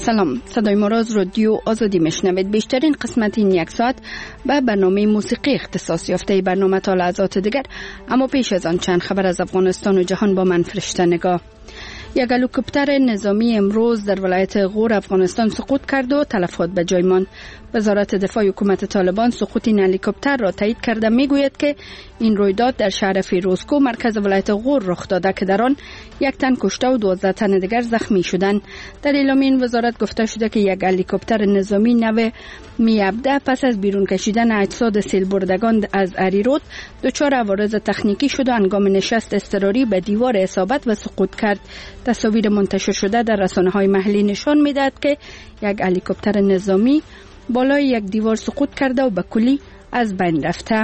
سلام، صدای ما را از رادیو آزادی میشنوید. بیشترین قسمت این یک ساعت به برنامه موسیقی اختصاص یافته. برنامه تا لحظات دیگر، اما پیش از آن چند خبر از افغانستان و جهان با من فرشته نگاه. یک هلیکوپتر نظامی امروز در ولایت غور افغانستان سقوط کرد و تلفات به جای ماند. وزارت دفاع حکومت طالبان سقوط این هلیکوپتر را تایید کرده. میگوید که این رویداد در شهر فیروزکو مرکز ولایت غور رخ داده که در آن یک تن کشته و 12 تن دیگر زخمی شدند. در اعلامیه این وزارت گفته شده که یک هلیکوپتر نظامی نو می-17 پس از بیرون کشیدن اجساد سیل بردگان از اریرود دچار عوارض تکنیکی شد و هنگام نشست اضطراری به دیوار اصابت و سقوط کرد. تصاویر منتشر شده در رسانه‌های محلی نشان می‌دهد که یک هلیکوپتر نظامی بالای یک دیوار سقوط کرده و به کلی از بین رفته.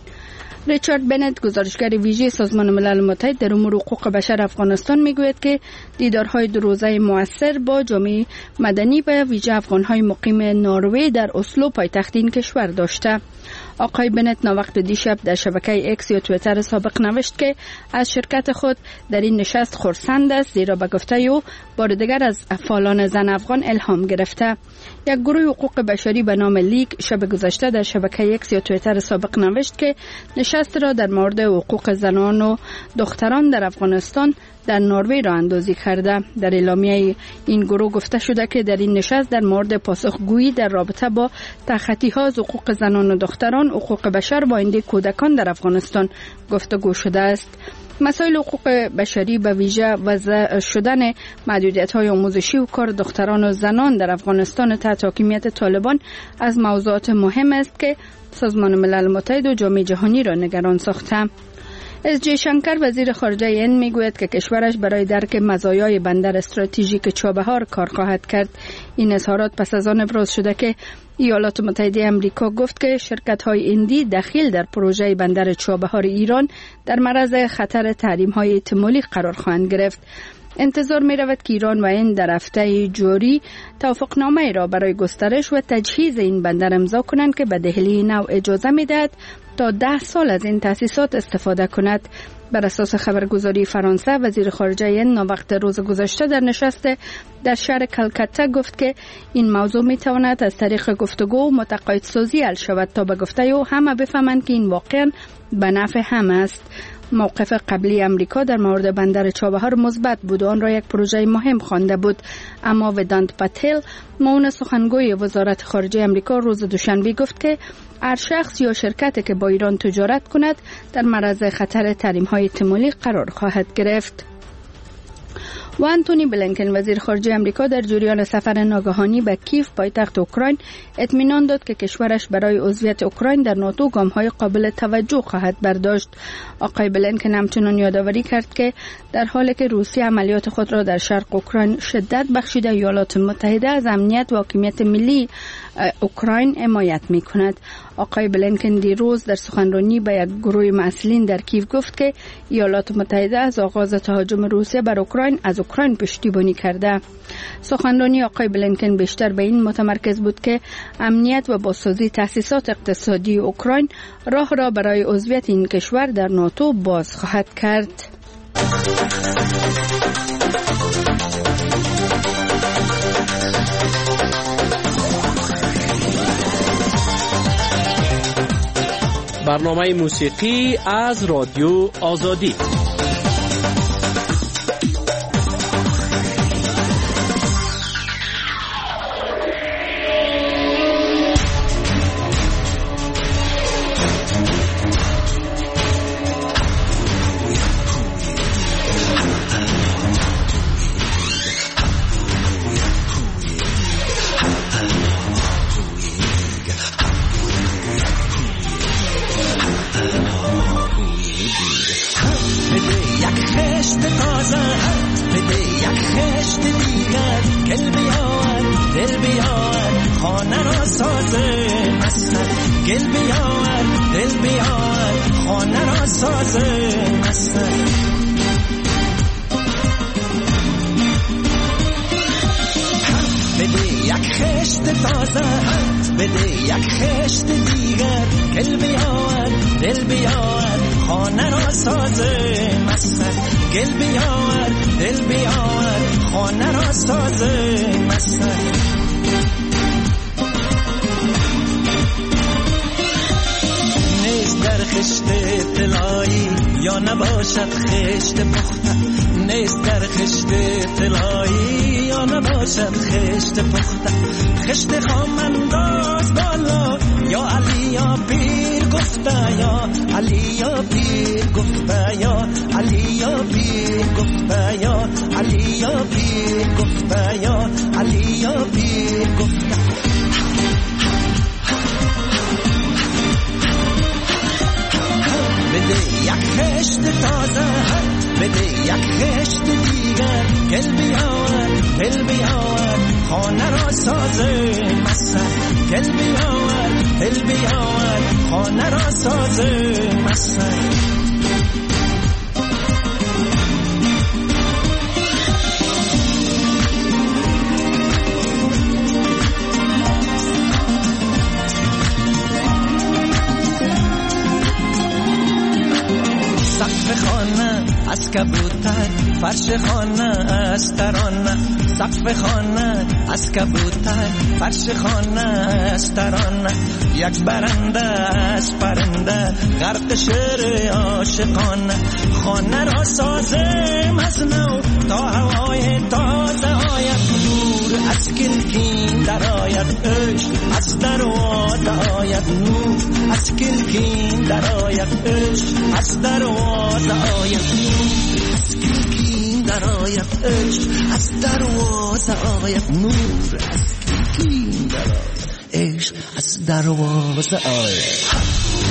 ریچارد بنت، گزارشگر ویژه سازمان ملل متحد در امور حقوق بشر افغانستان، میگوید که دیدارهای دو روزه مؤثر با جامعه مدنی و ویژه افغانهای مقیم نروژ در اسلو پایتخت این کشور داشته. آقای بنت ناوقت دیشب در شبکه اکس یا توییتر سابق نوشت که از شرکت خود در این نشست خرسند است، زیرا به گفته او بار دیگر از فعالان زن افغان الهام گرفته. یک گروه حقوق بشری به نام لیگ شب گذشته در شبکه اکس یا توییتر سابق نوشت که نشست را در مورد حقوق زنان و دختران در افغانستان در نروژ را اندازی کرده. در اعلامیه این گروه گفته شده که در این نشست در مورد پاسخگویی در رابطه با تخطی‌ها از حقوق زنان و دختران، حقوق بشر و آینده کودکان در افغانستان گفتگو شده است. مسائل حقوق بشری به ویژه وضع شدن محدودیت‌های آموزشی و کار دختران و زنان در افغانستان تحت حاکمیت طالبان از موضوعات مهم است که سازمان ملل متحد و جامعه جهانی را نگران ساخته. اس جی شنکر، وزیر خارجه هند، میگوید که کشورش برای درک مزایای بندر استراتژیک چابهار کار خواهد کرد. این اظهارات پس از آن ابراز شده که ایالات متحده آمریکا گفت که شرکت‌های هندی دخیل در پروژه بندر چابهار ایران در معرض خطر تحریم‌های احتمالی قرار خواهند گرفت. انتظار می رود که ایران و هند در هفته جاری توافقنامه را برای گسترش و تجهیز این بندر امضا کنند که به دهلی نو اجازه می دهد تا 10 سال از این تأسیسات استفاده کند. بر اساس خبرگزاری فرانسه، وزیر خارجه هند ناوقت روز گذشته در نشست در شهر کلکته گفت که این موضوع می تواند از طریق گفتگو متقاعدسازی حل شود تا به گفته او همه بفهمند که این واقعا به نفع همه است. موقف قبلی امریکا در مورد بندر چابهار مثبت بود و آن را یک پروژه مهم خوانده بود، اما ودانت پاتل، معاون سخنگوی وزارت خارجه امریکا، روز دوشنبه گفت که هر شخص یا شرکتی که با ایران تجارت کند در معرض خطر تحریم‌های احتمالی قرار خواهد گرفت. و آنتونی بلینکن، وزیر خارجه امریکا، در جریان سفر ناگهانی به کیف پایتخت اوکراین اطمینان داد که کشورش برای عضویت اوکراین در ناتو گام‌های قابل توجه خواهد برداشت. آقای بلینکن همچنان یادآوری کرد که در حالی که روسیه عملیات خود را در شرق اوکراین شدت بخشیده، ایالات متحده از امنیت و حاکمیت ملی اوکراین حمایت می‌کند. آقای بلینکن دیروز در سخنرانی به یک گروه مسئولین در کیف گفت که ایالات متحده از آغاز تهاجم روسیه بر اوکراین از اوکراین پشتیبانی کرده. سخنرانی آقای بلینکن بیشتر به این متمرکز بود که امنیت و بازسازی تأسیسات اقتصادی اوکراین راه را برای عضویت این کشور در ناتو باز خواهد کرد. برنامه موسیقی از رادیو آزادی. بده یک خشت دیگر، گل بیار دل بیار خانه را ساز مستن. گل بیاور دل بیاور خانه را ساز مستن. نیست در خشت طلایی یا نباشد خشت پخته. نیست در خشت طلایی یا نباشد خشت پخته. خشت خام انداز بالا یا علی یا پیر گفته، یا علی یا پیر گفته، یا علی یا پیر گفته، یا علی یا پیر گفته، یا علی یا پیر گفته. بده یک خشت تازه، بده یک خشت دیگر. گل بیاور دل بیاور خانه را ساز مستن. گل بیاور دل بیاور خانه را ساز مستن. سقف خانه از کبوتر، فرش خانه از ترانه. سقف خانه از کبوتر، فرش خانه از ترانه. یک برنده از پرنده، غرق شعر عاشقانه. خانه را سازم از نو تا هوای تازه آید. نور از کلکین در آید، عشق از دروازه آید. نور از کلکین در آید، عشق از دروازه آید. نور از کلکین در آید، عشق از دروازه آید. نور از کلکین در آید، عشق از دروازه آید.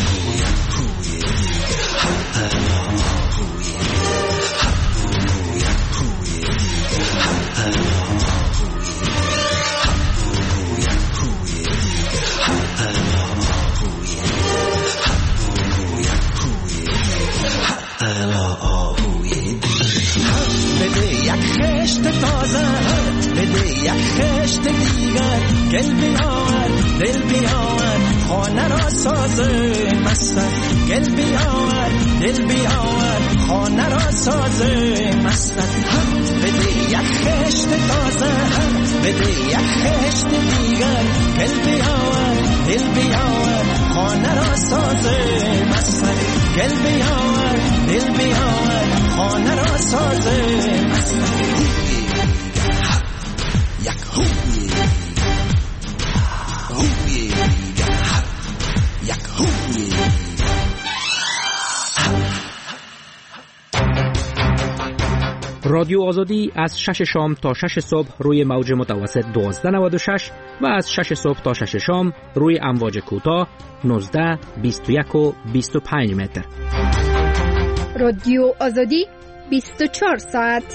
بده یک خشت تازه، بده یک خشت دیگر. گل بیاور دل بیاور خانه را ساز مستن. گل بیاور دل بیاور خانه را ساز مستن. بده یک خشت تازه، بده یک خشت دیگر. گل بیاور دل بیاور خانه را ساز مستن. گل بیاور دل بیاور خانه را ساز مستن. یک هوی هوی یک هوی. رادیو آزادی از 6 شام تا 6 صبح روی موج متوسط 1296 و از 6 صبح تا 6 شام روی امواج کوتاه 19، 21 و 25 متر. رادیو آزادی 24 ساعت.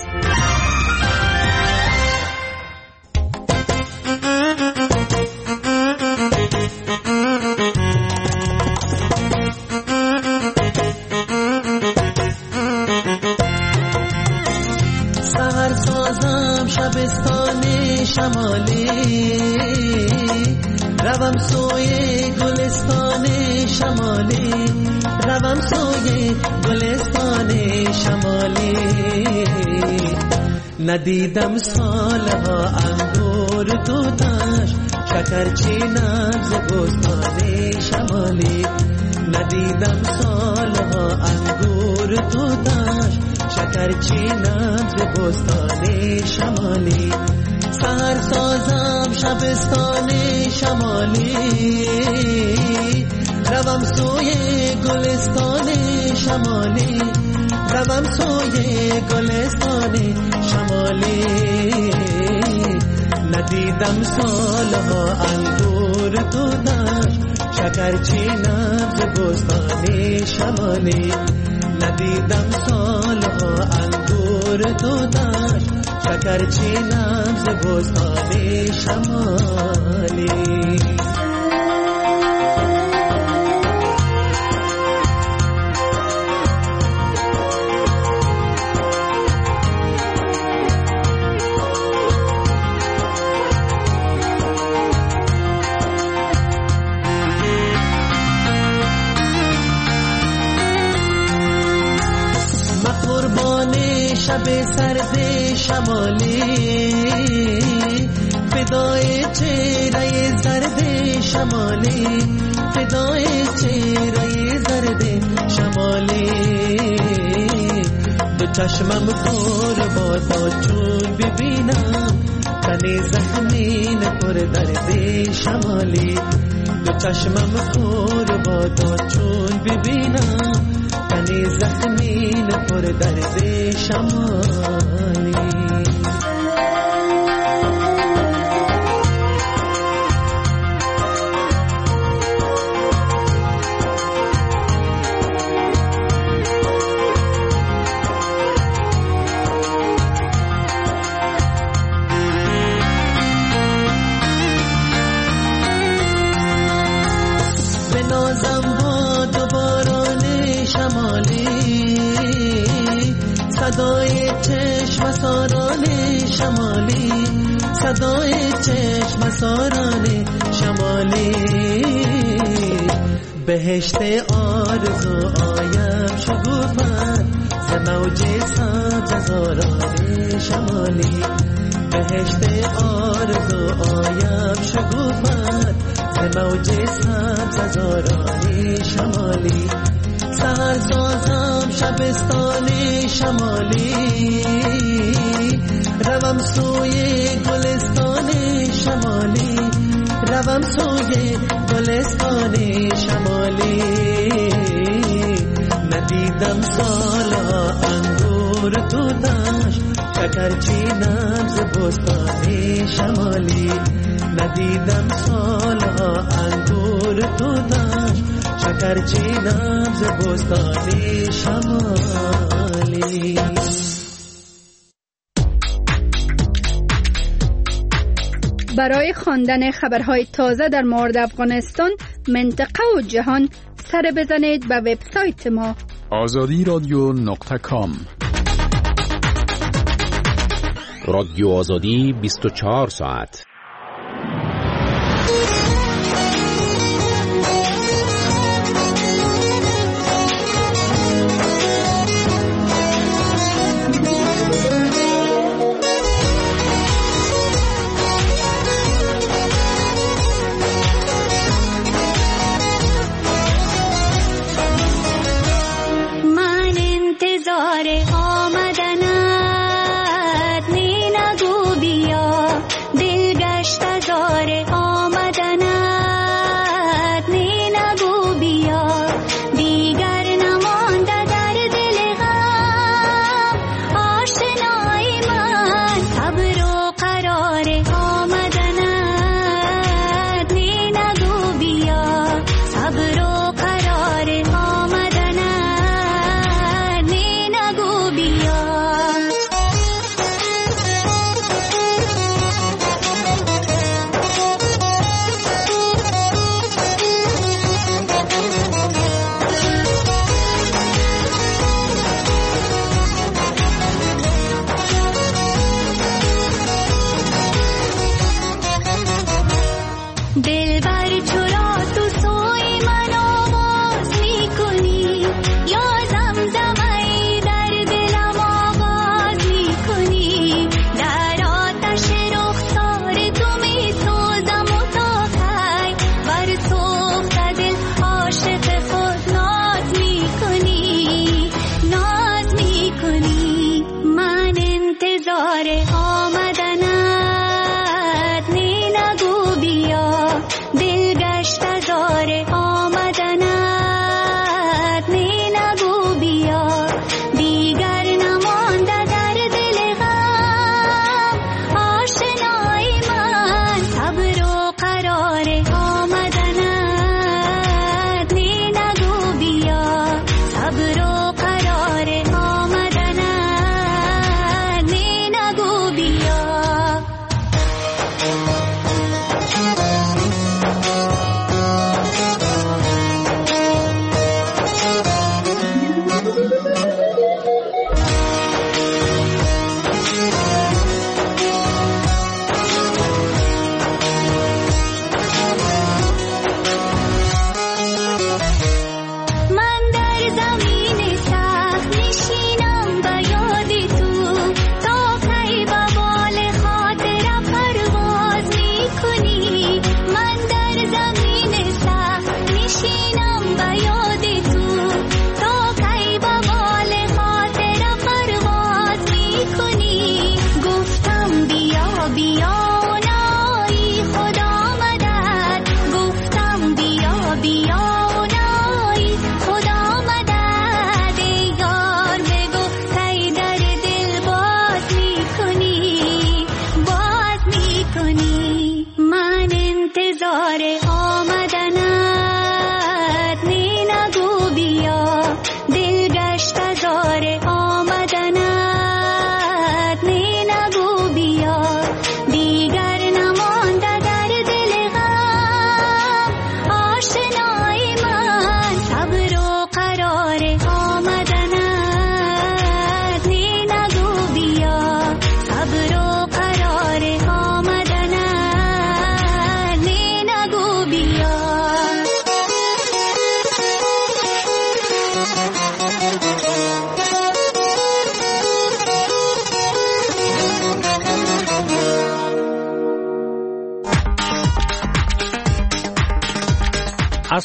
سحر سازم شبستان شمالی، روم سوی گلستان شمالی، روم سوی گلستان شمالی. ندیدم سالها انگور توتاش، شکرچینم ز بستان شمالی. ندیدم سالها انگور توتاش، شکرچینم ز بستان شمالی. سحر سازم شبستان شمالی، روم سوی گلستان شمالی، روم سوی گلستان شمالی. ندیدم سالها انگور توتاش، شکرچینم ز بستان شمالی. ندیدم سالها انگور توتاش، شکرچینم ز بستان شمالی. شب سرد شمالی، فدای چهره زرد شمالی، فدای چهره زرد شمالی. دو چشمم پر بادا چون ببینم تن زخمین پر درد شمالی. دو چشمم پر بادا چون ببینم تن زخمین پر درد شمالی. صدای چشم ساران شمالی، صدای چشم ساران شمالی. بهشت آرزو آیم شگوفت ز موج سبز هزاران شمالی. بهشت آرزو آیم شگوفت ز موج سبز هزاران شمالی. سحر سازم شبستان شمالی، روم سوی گلستان شمالی، روم سوی گلستان شمالی. ندیدم سالا انگور تو دشت، شکرچینم ز بستان شمالی. ندیدم سالا انگور تو دشت، شکرچینم ز بستان شمالی. برای خواندن خبرهای تازه در مورد افغانستان، منطقه و جهان سر بزنید به وبسایت ما azadiradio.com. رادیو آزادی 24 ساعت. آمدنت می نگو بیا، دل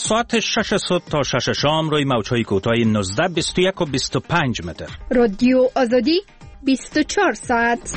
ساعت 6 صبح تا 6 شام روی موج‌های کوتاه 19 21 و 25 متر. رادیو آزادی 24 ساعت.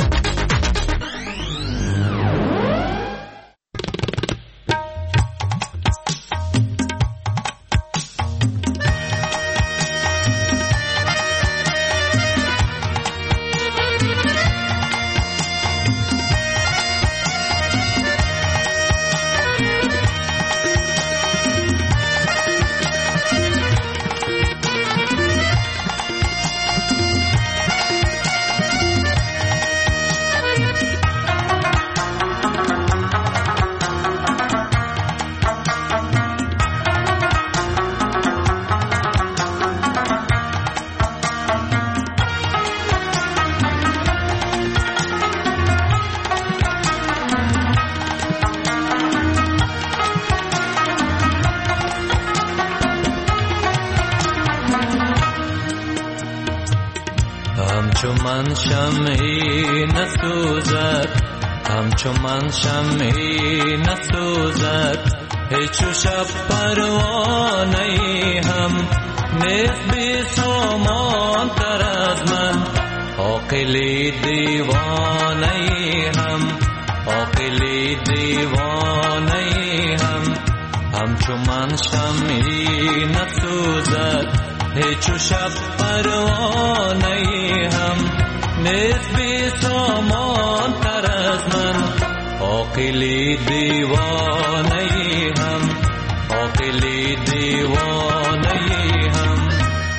همچو من شمعی نسوزد هیچو شب پروانه هم نیست بی سامان تر از من عاقلی دیوانه هم عاقلی دیوانه هم همچو من شمعی نسوزد هیچو شب پروانه هم نیست بی سامان تر از من عاقلی دیوانه هم عاقلی دیوانه هم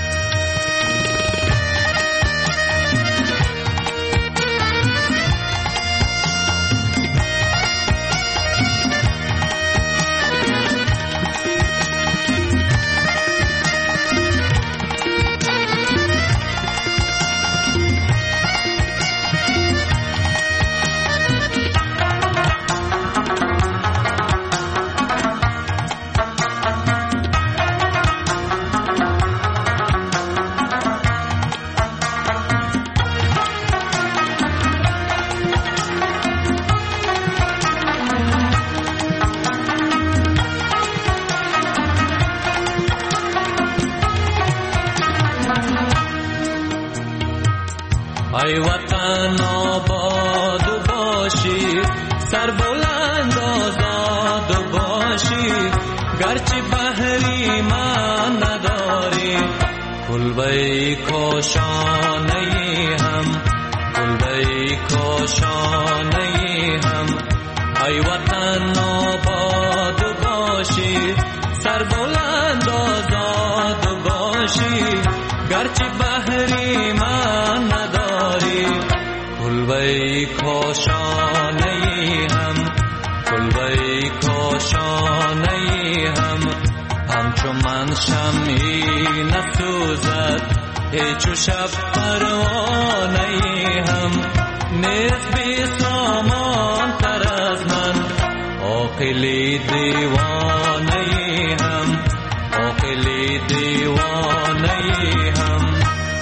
ای وطن آباد باشی سر بلند آزاد باشی گرچه بحری من نداری کلبه کاشانه هم کلبه کاشانه هم ای وطن آباد باشی سر بلند آزاد باشی گرچه بحری من نداری کلبه کاشانه هم کلبه کاشانه هم همچو من شمعی نسوزد هیچو شب پروانه هم نیست بی سامان تر از من عاقلی دیوانه هم عاقلی دیوانه هم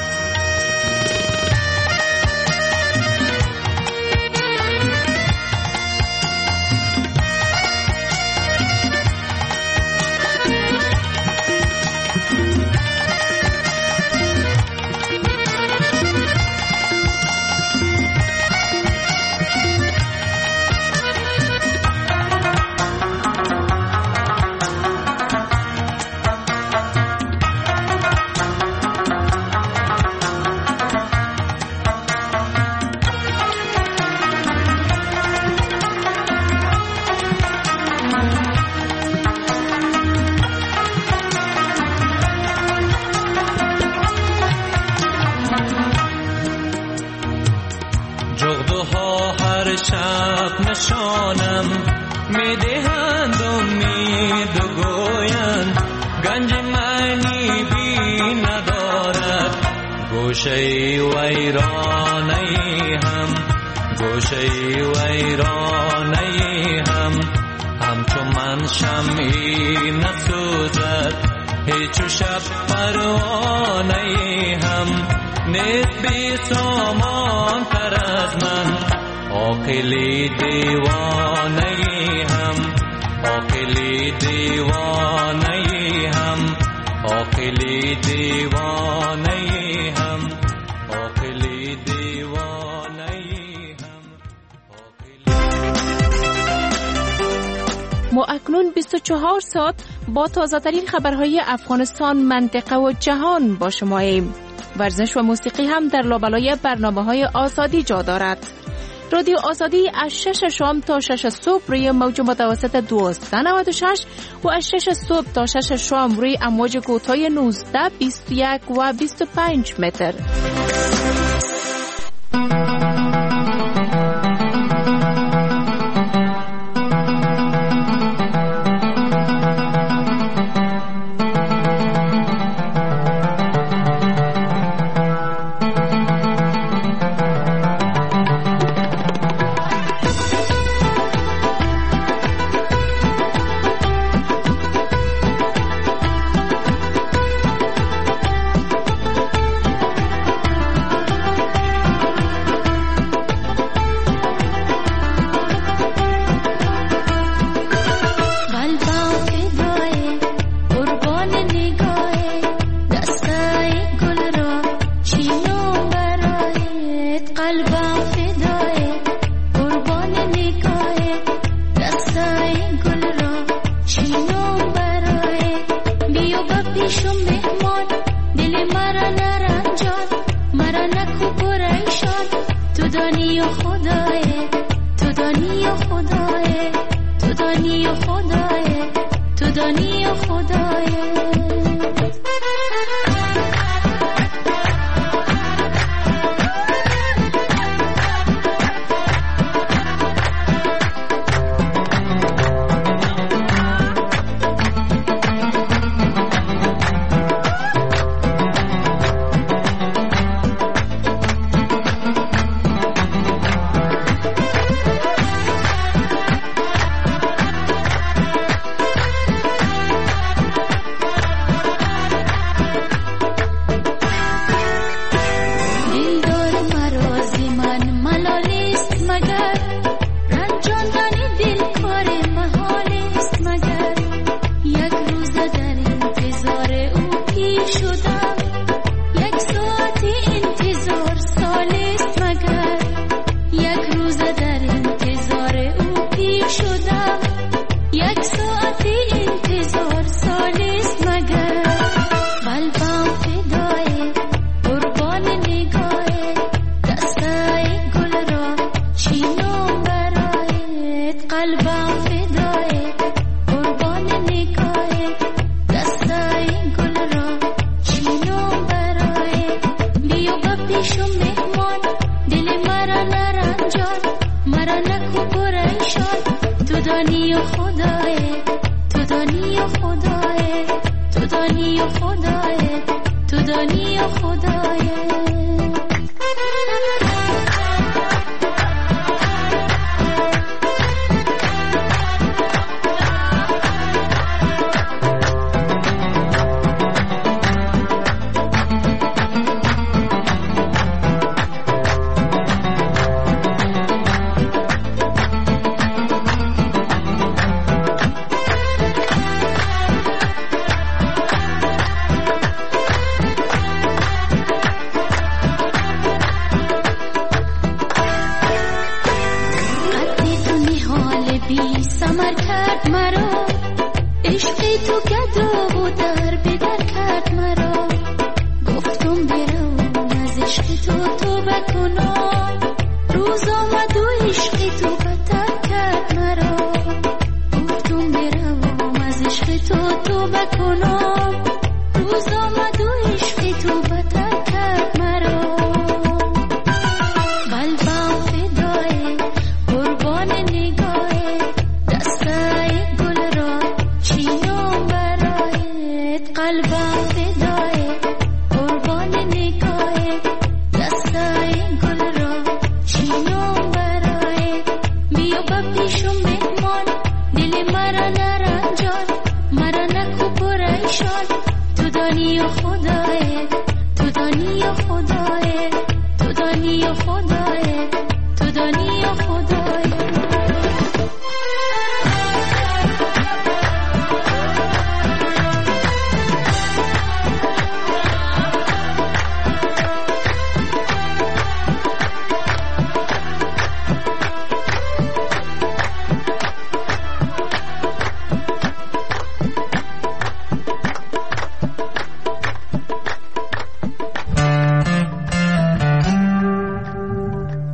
شب نشانم میدهند امید و گویند گنج معنی بی ندارد گوشه ویرانه هم گوشه ویرانه هم همچو من شمعی نسوزد هیچو شب پروانه هم نیست بی سامان تر از من عاقلی دیوانه هم عاقلی دیوانه دیوانه هم عاقل دیوانه هم. ما اکنون 24 ساعت با تازه‌ترین خبرهای افغانستان، منطقه و جهان با شماییم. ورزش و موسیقی هم در لابلای برنامه‌های آزادی جا دارد. رادیو آزادی از 6 شام تا 6 صبح روی موج متوسط 1296 و از 6 صبح تا 6 شام روی امواج کوتاه 19، 21 و 25 متر.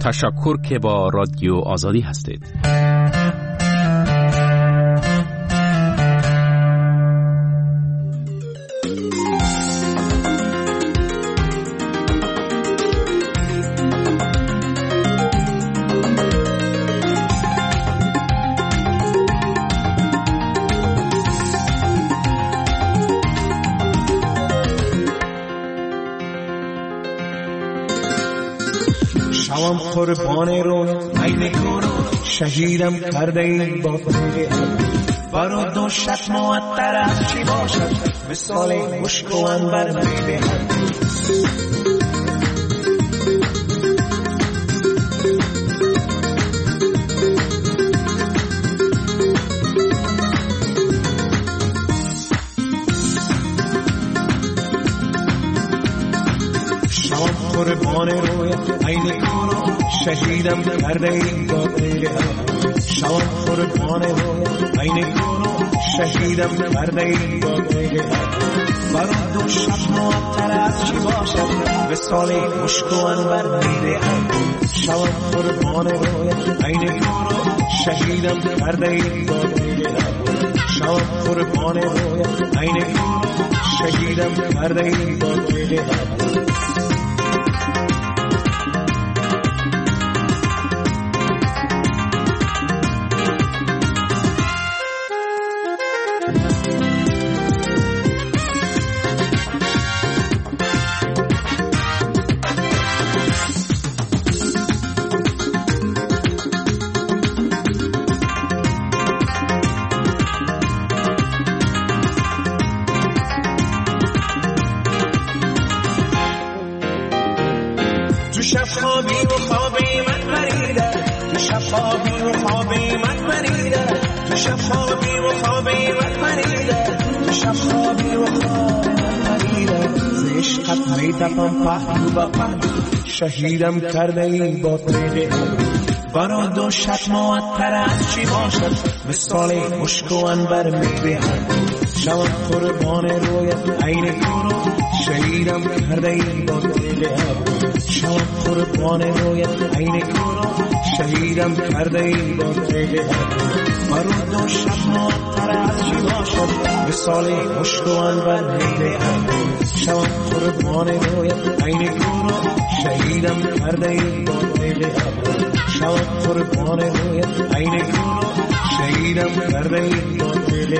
تشکر که با رادیو آزادی هستید. شوام قربان رو عین کورو شهیدم کرده این باطل برو دو شب معطر از چی باشد مثال مشک و عنبر میدهد قربان روی عین کورو شهیدم کرده این باطل شوام قربان روی عین کورو شهیدم کرده این باطل برو دو شب معطر از چی باشد وصال مشک و عنبر میدهد شوام قربان روی عین کورو شهیدم کرده این باطل شوام قربان روی عین کورو شهیدم کرده این باطل شهیدم کرده این باطل برا دو شب معطر از چی باشد مثال مشک و عنبر میدهد شوام قربان رویت عین کورو شهیدم کرده این باطل شوام قربان رویت عین کورو شهیدم کرده این باطل برا دو شب معطر از چی باشد مثال مشک و عنبر میدهد شوام قربان رویت عین کورو شهیدم کرده این باطل شوام قربان رویت عین کورو شهیدم کرده این باطل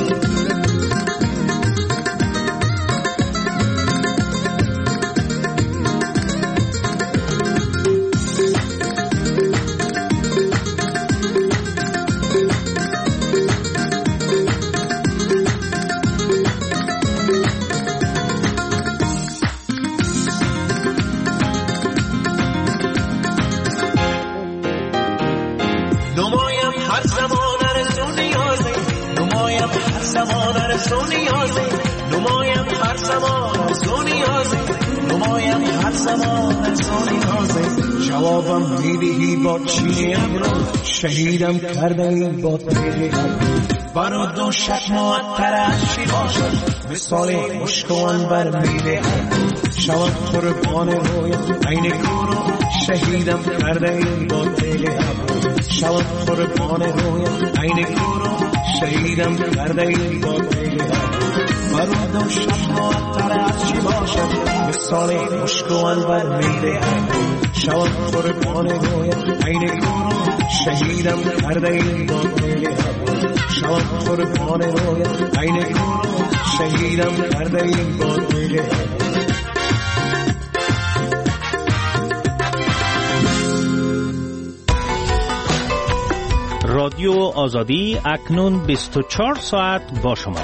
جوابم میدهی با چیم رو شهیدم کرده این باطل برا دو شب معطر از چی باشد مثال مشک و عنبر میدهد شوام قربان رویت عین کورو شهیدم کرده این باطل شوام قربان رویت عین کورو شهیدم کرده این باطل برو دو شب معطر از چی باشد مثال مشک و عنبر میدهد شوام قربان رویت عین کورو شهیدم کرده این باطل شوام قربان رویت عین کورو شهیدم کرده این باطل رادیو آزادی اکنون 24 ساعت با شما.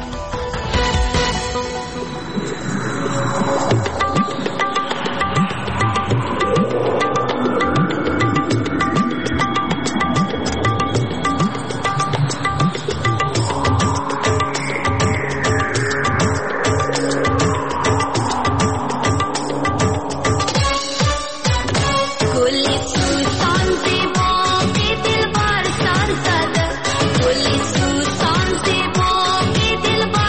दिल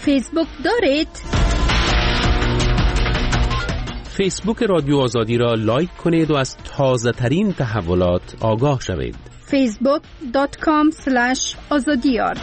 فیسبوک دارید؟ فیسبوک رادیو آزادی را لایک کنید و از تازه ترین تحولات آگاه شوید. facebook.com/azadiyar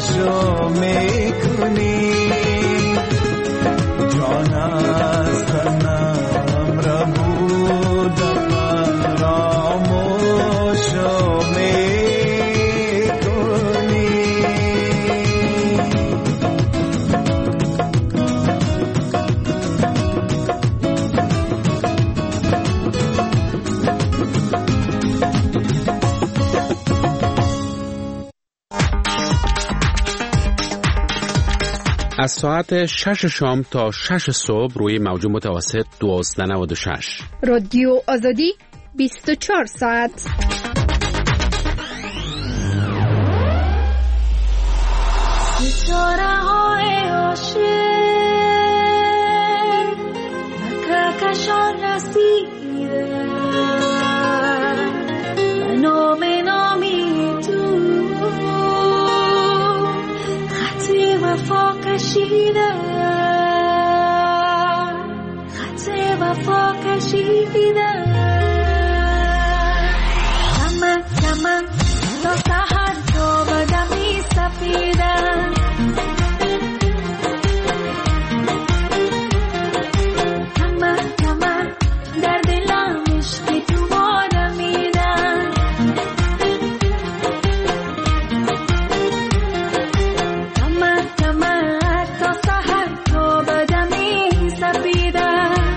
خاموشو میکنی جان از تنم را بودم فراموشو میکنی از ساعت 6 شام تا 6 صبح روی موج متوسط 1296. رادیو آزادی 24 ساعت. ستاره های عاشق کهکشان رسیده و نامی تو خط وفا کشیده کمن تا سحر تا بدمی سفیده کمن در دلم عشقی تو بادمیدن کمن تا سحر تا بدمی سفیده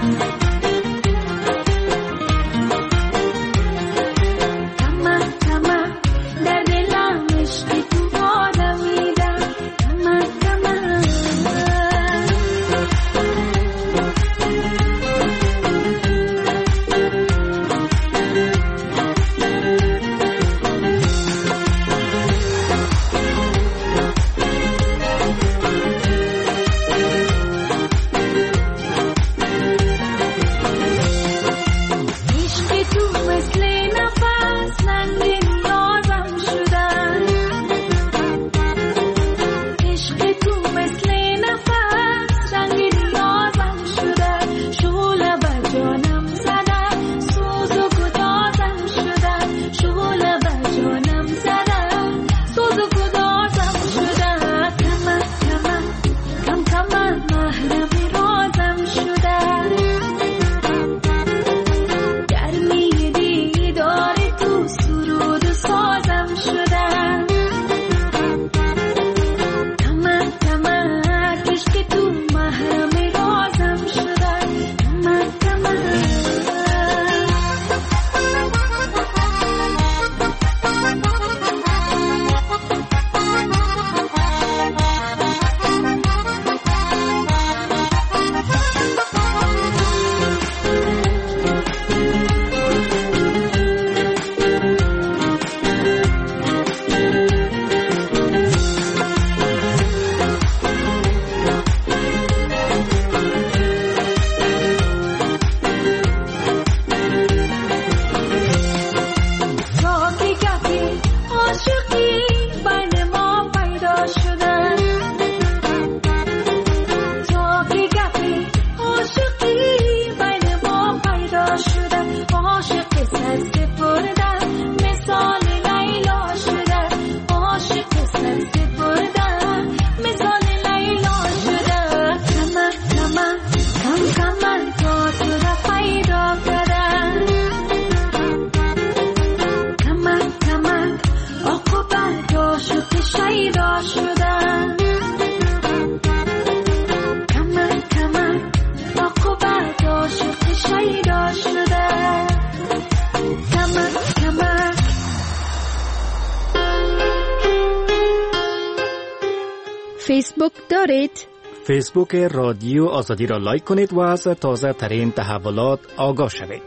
فیسبوک دارید؟ فیسبوک رادیو آزادی را لایک کنید و از تازه ترین تحولات آگاه شوید.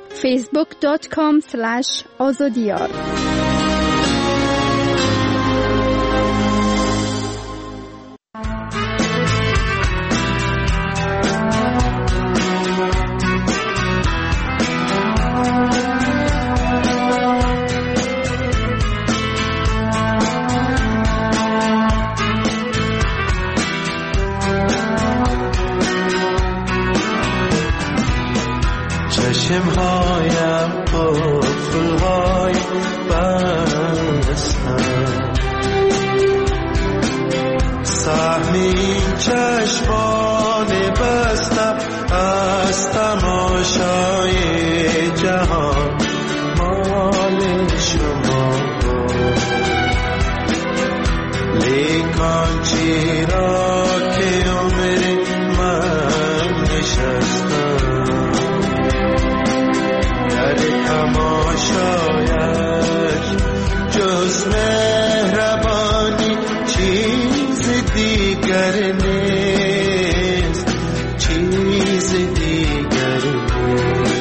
facebook.com/azadiyar چشمهایم پرفولهای سهمین چشمان بسته از تماشای جهان مال شما لیکن چرا که عمر من نشستم در تماشایش جز مهربانی چیز دیگر نیست چیز دیگر نیست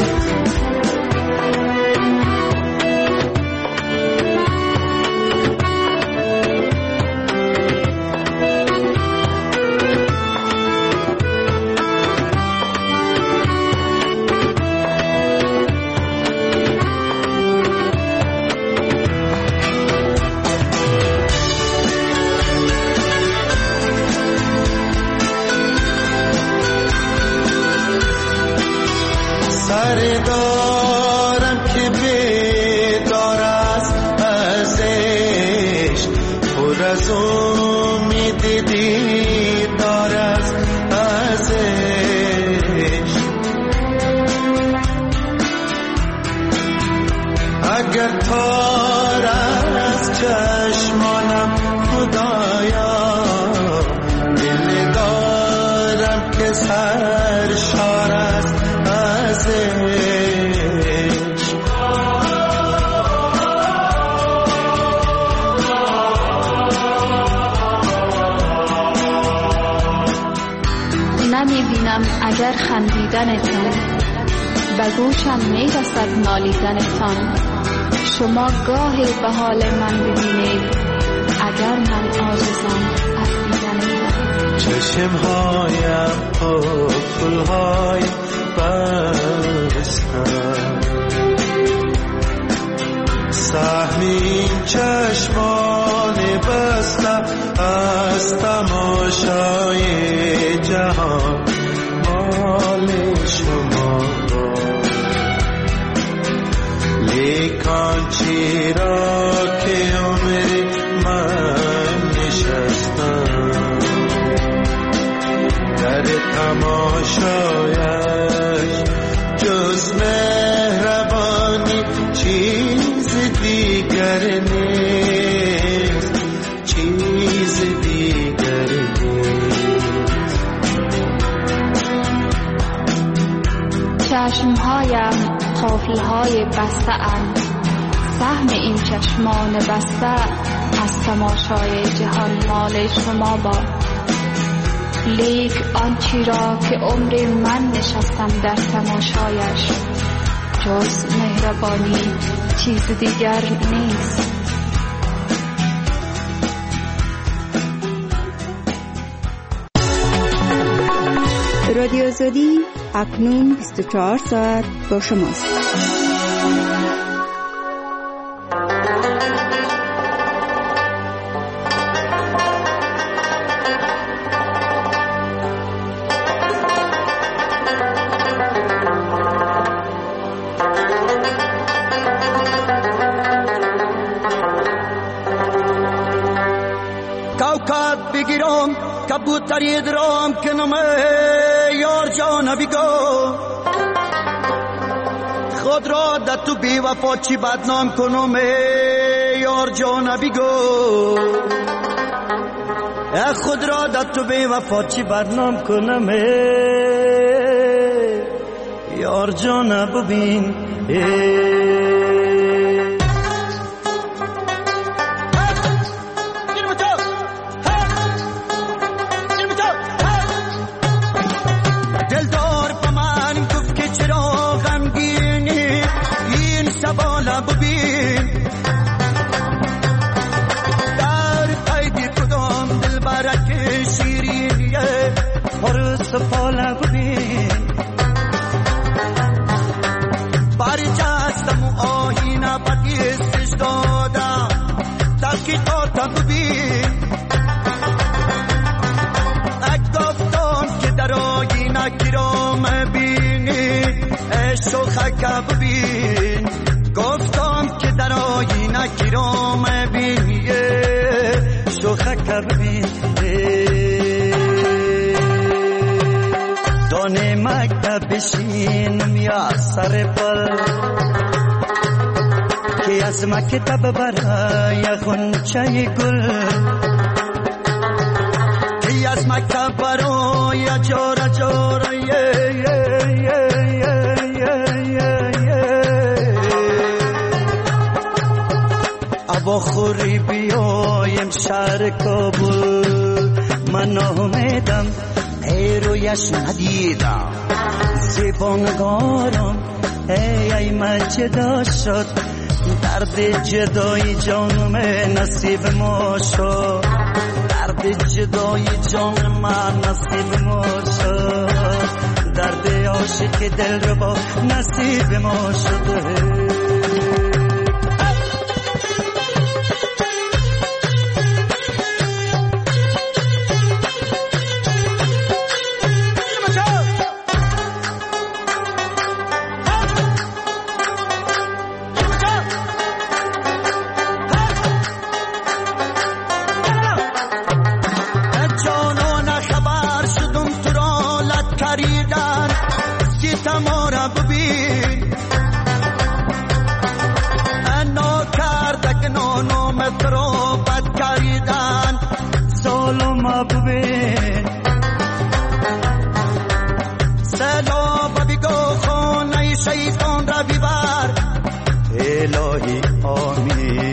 دارم که بیدار است از عشق پر از امید دیدار است از عشق اگر تار از چشمانم خدایا دل دارم که سرشار است از نمی‌بینم اگر خندیدنتان به گوشم میرسد نالیدنتان شما گاهی به حال من ببینید اگر من عاجزم از دیدنتان چشمهایم قفل‌های بستم سهمین چشمان بسته از تماشای جهان مال شما لیکن چرا که عمر من نشستم در تماشایش جز مهربانی چیز دیگر نیست چیز دیگر نیست چشمهایم قفل‌های بسته اند سهم این چشمان بسته از تماشای جهان مال شما باد لیک آنچه را که عمر من نشستم در تماشایش جز مهربانی چیز دیگر نیست رادیو آزادی اکنون 24 ساعت با شماست. کوکب بگیرم کبوتری درام کنم یار جان بگو خود را در تو بی وفا چی بدنام کنم یار جان بگو خود را در تو بی وفا چی بدنام کنم یار جان ببین سفاله ببین برجستم و آینه بدیستش دادم تحقیقاتم ببین گفتم که در آینه کرام بینی شوخک ببین گفتم که در آینه کرام بینی شوخک ببین مکتب بشینم یا سر پل که از مکتب برای غنچه گل که از مکتب برای جاره جاره ابا خوری بیایم شهر کابل من آمدم ای رویش ندیدم زبانگارم ای من جدا شد درد جدای جانم نصیب ما شد درد جدای جان من نصیب ما شد درد عاشق دل رو با نصیب ما شده الهی آمین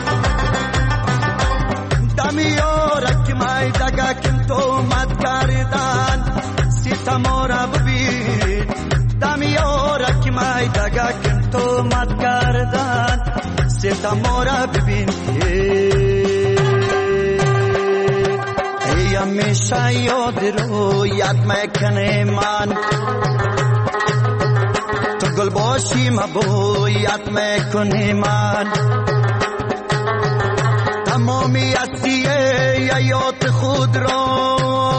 دمیارک مای دگه کم تو مد کردن ستما را ببین دمیارک مای دگه کم تو مد کردن ستما را ببین ای همیشه یاد رو یاد میکنه من گل باشی مبویت میکنی من تمامی هستیه یاد خود را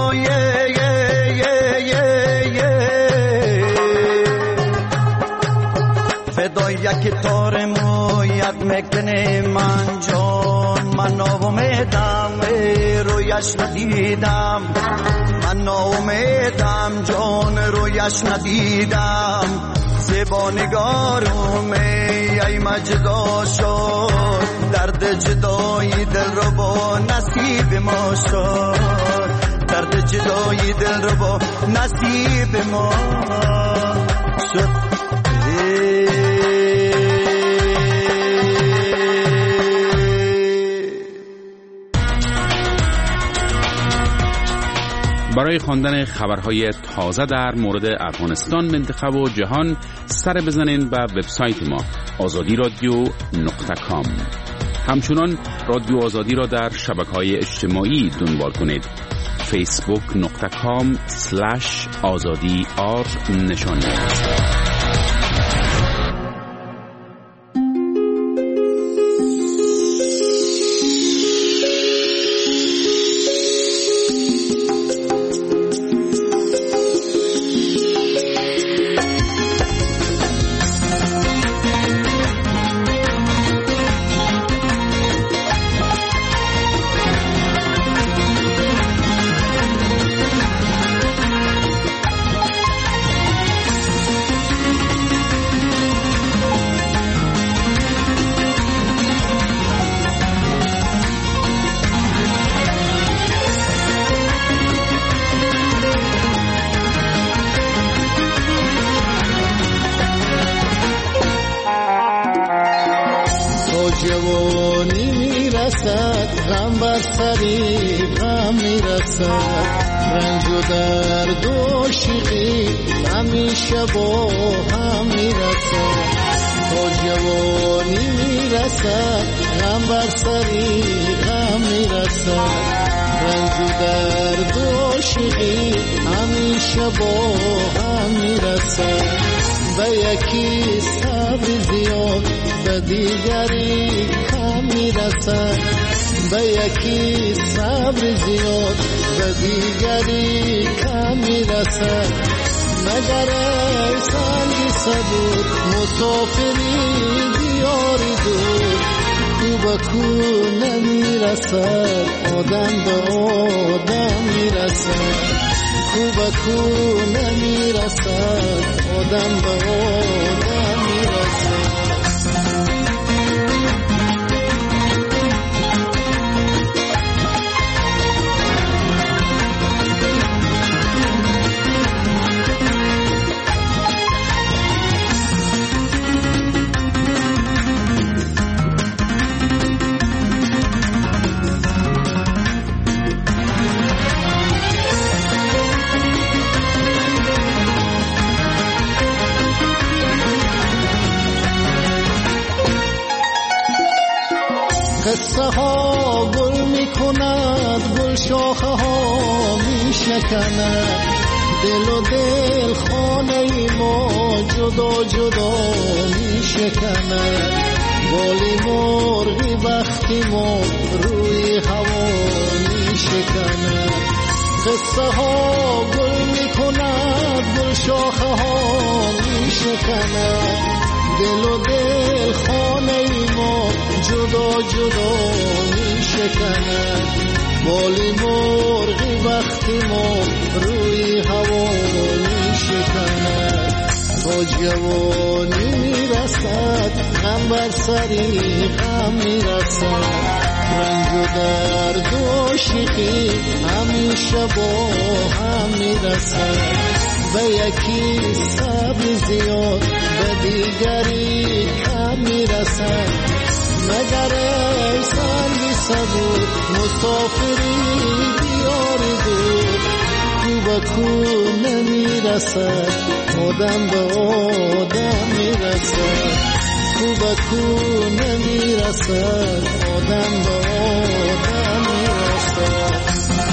فدای یک تار مویت میکنی من جان من ناامیدم رویش ندیدم من ناامیدم جان رویش ندیدم زبانگارم ای مجدا شد درد جدای دل رو با نصیب ما شد درد جدای دل رو با نصیب ما شد برای خواندن خبرهای تازه در مورد افغانستان، منطقه و جهان سر بزنین به وبسایت ما azadi.radio.com. همچنان رادیو آزادی را در شبکه‌های اجتماعی دنبال کنید. facebook.com/azadi_r نشان دهید. جوانی میرسد غم بر سری غم میرسد رنج و درد و عاشقی همیشه با هم میرسد تا جوانی میرسد غم بر سری غم میرسد رنج و درد و عاشقی همیشه با هم میرسد به یکی صبر زیاد به دیگری کم میرسد به یکی صبر زیاد به دیگری کم میرسد مگر ای سنگ صبور مسافری دیاری دور کو به کو نمیرسد آدم به آدم میرسد خوبه کو نمیرسد آدم به آدم میرسد. قصه ها گل می کند، گل شاخه ها می شکند، دل و دل خانه ما جدا جدا می شکند. بالی مرغی وقتی ما روی هوا می شکند. قصه ها گل می کند، گل شاخه ها می شکند، دل و دل خانه ما جدا جدا می شکند. بالی مرغی وقتی ما روی هوا می شکند. تا جوانی می رسد غم بر سری غم می رسد. رنج و درد و شیخی همیشه با هم می رسد. به یکی صبر زیاد به دیگری کم می رسد. مگر ای سنگی صبور مسافری دیاری دور. کو به کو نمی رسد آدم به آدم می رسد. کو به کو نمی رسد آدم به آدم می رسد.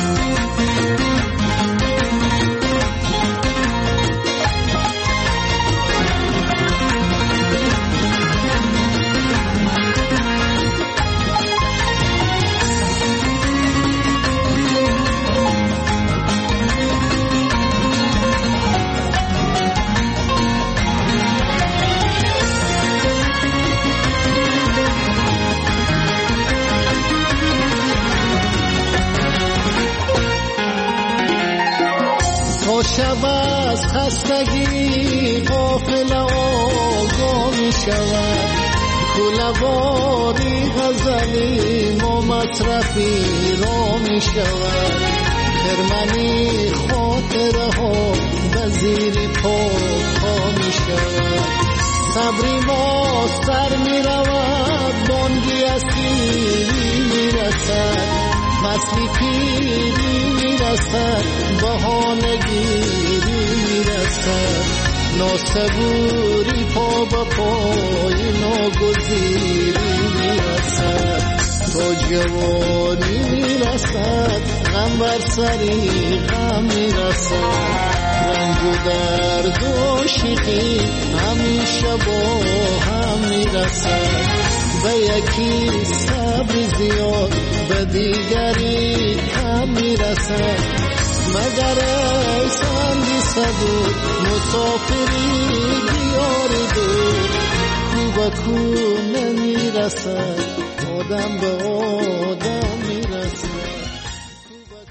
شب از خستگی غافل آگاه می شود. کوله‌واری غزلی ما مصرفی را می شود. خرمنی خاطره ها به زیر پا می شود. صبری ما سر می رود، بانگی اسیری می رسد. فصلی پیری می رسد، بهانه گیری می رسد. ناصبوری پا با پای ناگزیری می رسد. تا جوانی می رسد غم بر سری غم می رسد. رنج و درد و شیخی همیشه با هم می رسد. به یکی صبر زیاد به دیگری کم می رسد. مگر ای سنگی صبور مسافری دیاری دور. کو به کو نمی رسد آدم به آدم می رسد.